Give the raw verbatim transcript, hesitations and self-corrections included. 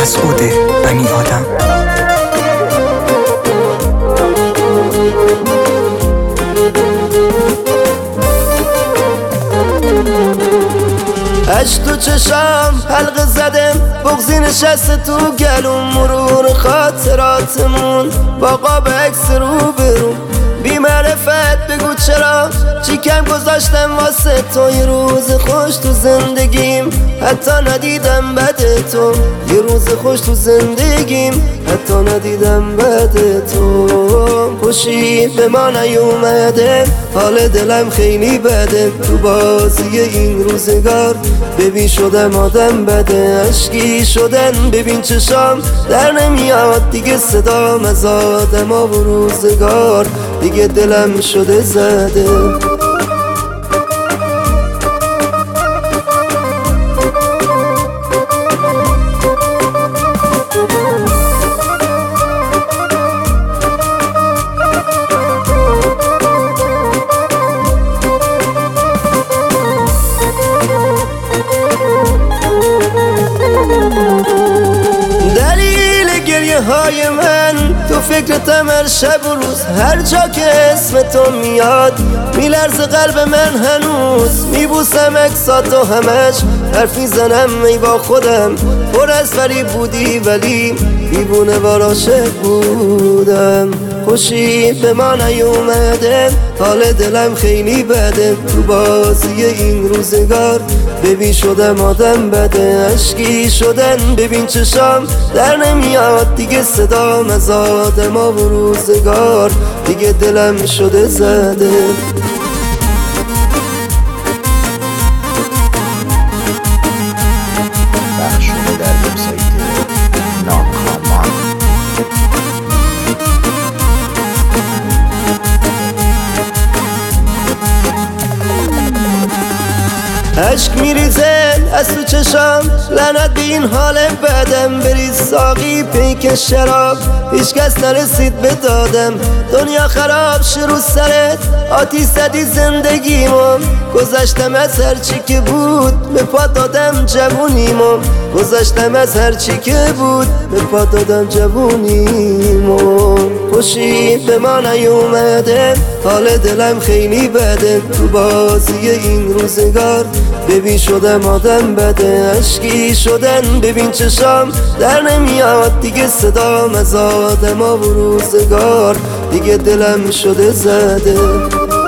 مسعود بنی آدم. اش تو چشم حلقه زدم، بغضی نشسته تو گلوم، مرور خاطراتمون با قاب عکس رو برو. بی معرفت بگو چرا چی کم گذاشتم واسه تو، یه روز خوش تو زندگیم حتی ندیدم بد تو، یه روز خوش تو زندگیم حتی ندیدم بد تو. خوشی به ما نیومده، حال دلم خیلی بده، تو بازی این روزگار ببین شدم آدم بده. عشقی شدن ببین چشام در نمیاد دیگه صدام از آدم ها و روزگار، دیگه دلم شده زده. های من تو فکرتم هر شب و روز، هر جا که اسم تو میاد میلرزه قلب من هنوز. میبوسم اکساتو همش حرف میزنم ای با خودم، پر از فریب بودی ولی دیوونه و عاشق بودم. خوشی به ما نیومده، حال دلم خیلی بده، تو بازی این روزگار ببین شدم آدم بده. عشقی شدن ببین چشام در نمیاد دیگه صدام از آدم ها و روزگار، دیگه دلم شده زده. بخشونه در وبسایت ناکامان. عشق میریزه از تو چشام، لعنت به این حال بدم، بریز ساقی پیک شراب، هیچ کس نرسید به دادم. دنیا خراب شروع سرت، آتیش زدی زندگیمو، گذشتم از هر چی که بود به پا دادم جوونیمو، گذشتم از هر چی که بود به پا دادم جوونیمو. خوشی به ما نیومده، حال دلم خیلی بده، تو بازی این روزگار ببین شدم آدم بده. عشقی شدن ببین چشام در نمیاد دیگه صدام از آدم ها و روزگار، دیگه دلم شده زده.